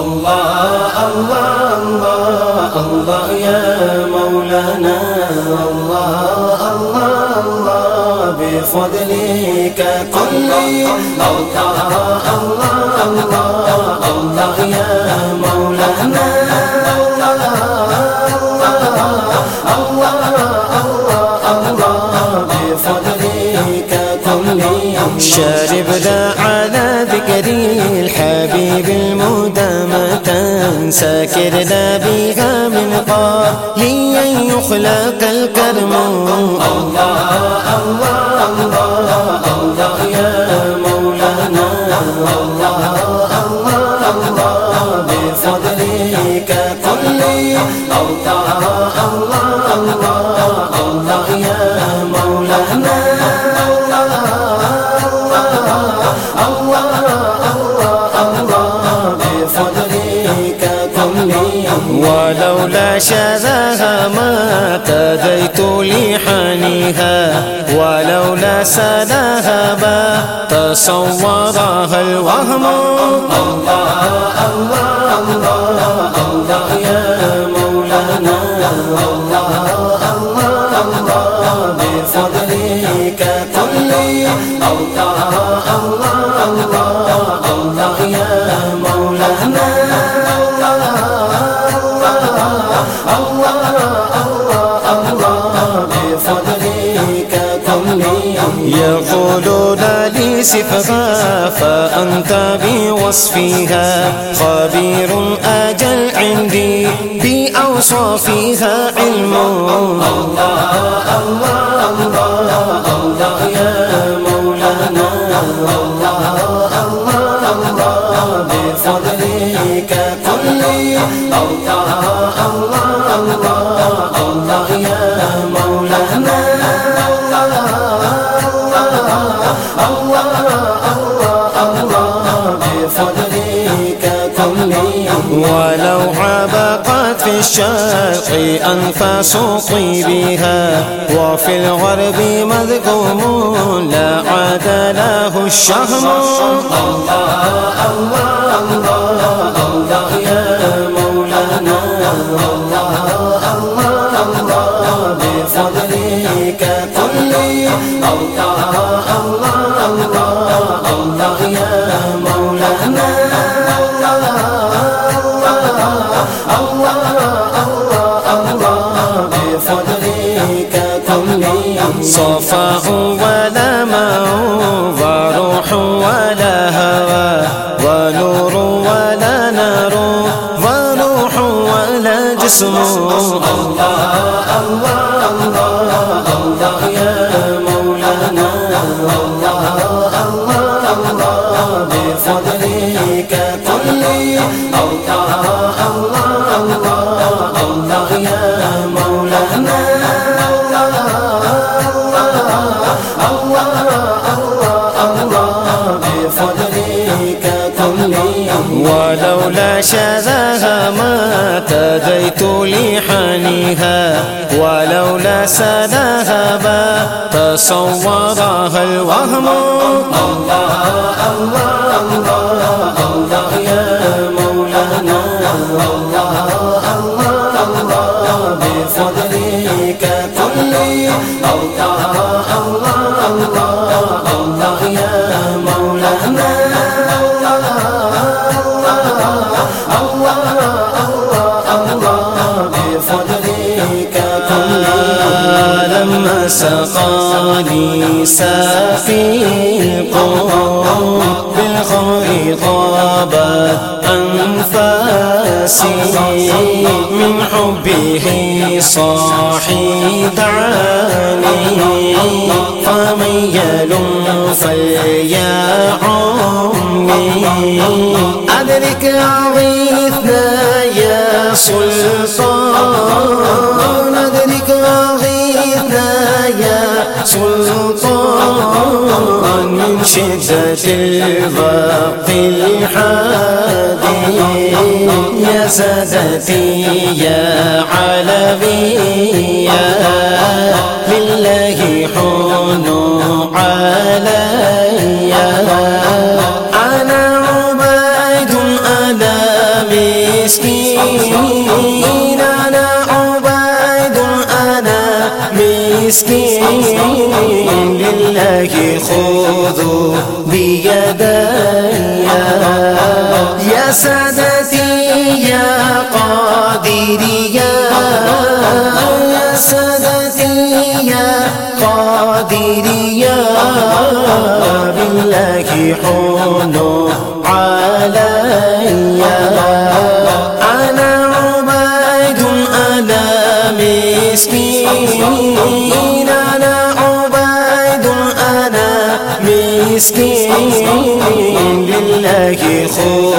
الله الله الله الله يا مولانا الله الله الله بفضلك كل الله الله الله الله يا مولانا شاربنا على ذكر الحبيب المدامة ساكرنا بها من قبل أن يخلق الكرم الله الله الله الله يا مولانا الله الله الله بفضلك كل الله الله الله الله يا مولانا ولولا شذاها ما تديت لحانها ولولا سداها ما تصورها الوهم الله الله الله الله يا مولانا الله الله الله بفضلك كل الله الله الله الله يا مولانا يقولون لي صفها فأنت بوصفها خبير أجل عندي بأوصافها علم الله الله الله الله يا مولانا الله الله الله بفضلك كل الله الله الله الله يا مولانا ولو عبقت في الشرق أنفاس طيبها وفي الغرب مذكوم لا عاد له الشهم الله الله الله الله يا مولانا الله الله الله بفضلك كل الله الله الله الله يا مولانا صفاء ولا ماء وروح ولا هوى ونور ولا نار وروح ولا جسم الله الله الله الله يا مولانا الله الله الله بفضلك كل الله الله الله الله يا مولانا ولولا شذاها ما تديت لحانها ولولا سداها ما تصورها الوهم الله الله الله الله يا مولانا الله الله الله بفضلك كل الله الله الله الله يا مولانا لما سقاني ساقي القوم بالخمر طابت أنفاسي من حبه صاحي دعاني فمن يلم فليا عمي أدرك أغيثنا يا سلطان أدرك أغيثنا يا سلطان من شدة الضغط الحادي يا سادتي يا علوية لله حنوا علي أنا عبيد أنا من مسكين أنا عبيد أنا مسكين لله خذوا بيدي يا سادتي يا قادري يا سادتي يا قادري يا بالله حنوا علي أنا عبيد أنا مسكين أنا عبيد أنا مسكين لله خذوا